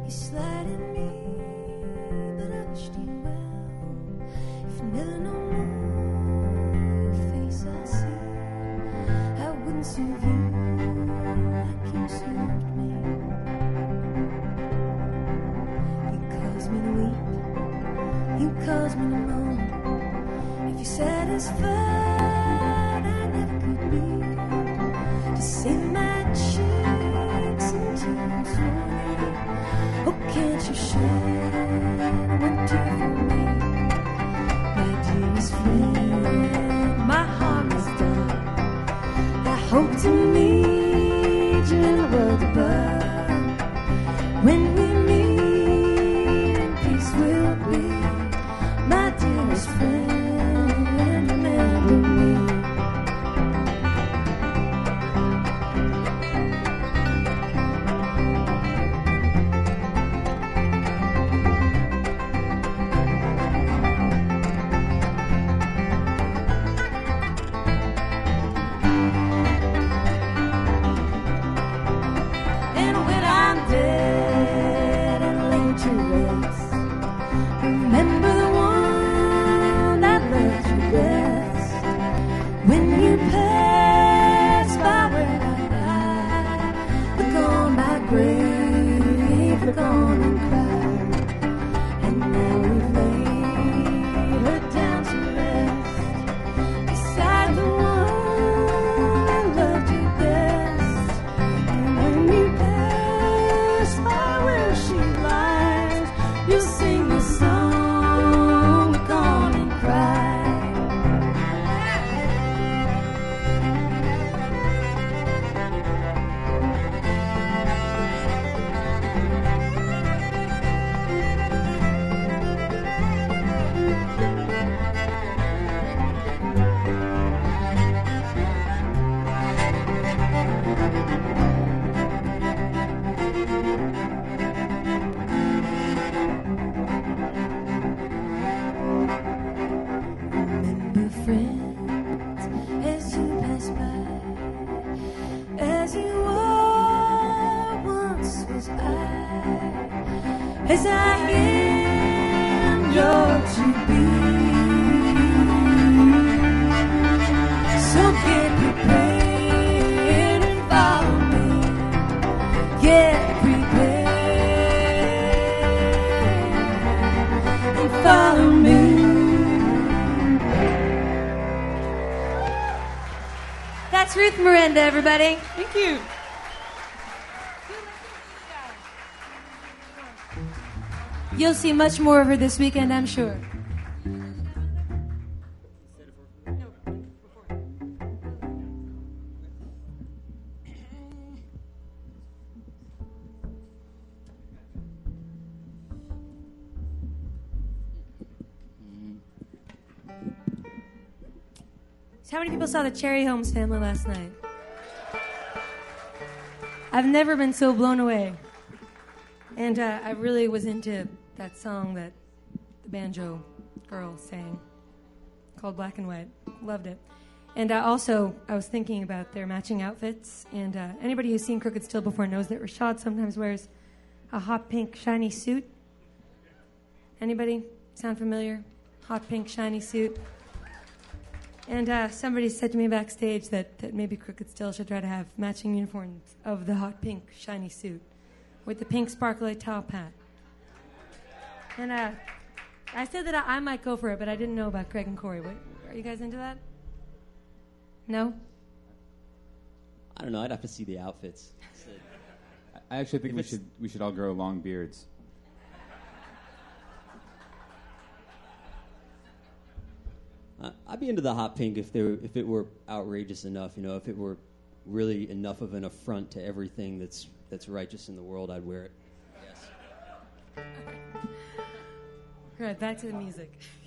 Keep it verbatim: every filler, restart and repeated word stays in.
You slighted me, but I wished you well. If never no more your face I see, I wouldn't serve you like you served me. You caused me to weep, you caused me to moan. If you're satisfied, I never could be. To save my cheeks and tears for me. Oh, can't you shed one tear for me? My dearest friend, my heart is done. I hope to meet you in the world above. When we meet, in peace will be. My dearest friend, remember me. And when I'm dead and laid to rest, remember the one that loved you best. When you pass by where I lie, look on my grave, look on and cry. And now we've laid her down to rest beside the one that loved you best. And when you pass by where she lies, you'll sing the song, look on and cry. Remember, friends, as you pass by, as you were once was I, as I am yours to be. So get prepared and follow me. Get prepared and follow me. That's Ruth Miranda, everybody. Thank you. You'll see much more of her this weekend, I'm sure. So how many people saw the Cherry Holmes Family last night? I've never been so blown away. And uh, I really was into that song that the banjo girl sang called Black and White. Loved it. And uh, also, I was thinking about their matching outfits. And uh, anybody who's seen Crooked Still before knows that Rashad sometimes wears a hot pink shiny suit. Anybody sound familiar? Hot pink shiny suit. And uh, somebody said to me backstage that, that maybe Crooked Still should try to have matching uniforms of the hot pink shiny suit with the pink sparkly top hat. And uh, I said that I, I might go for it, but I didn't know about Craig and Corey. What, are you guys into that? No? I don't know. I'd have to see the outfits. I actually think If we it's- should we should all grow long beards. Uh, I'd be into the hot pink if there if it were outrageous enough. You know, if it were really enough of an affront to everything that's that's righteous in the world, I'd wear it. Yes. All right, back to the music.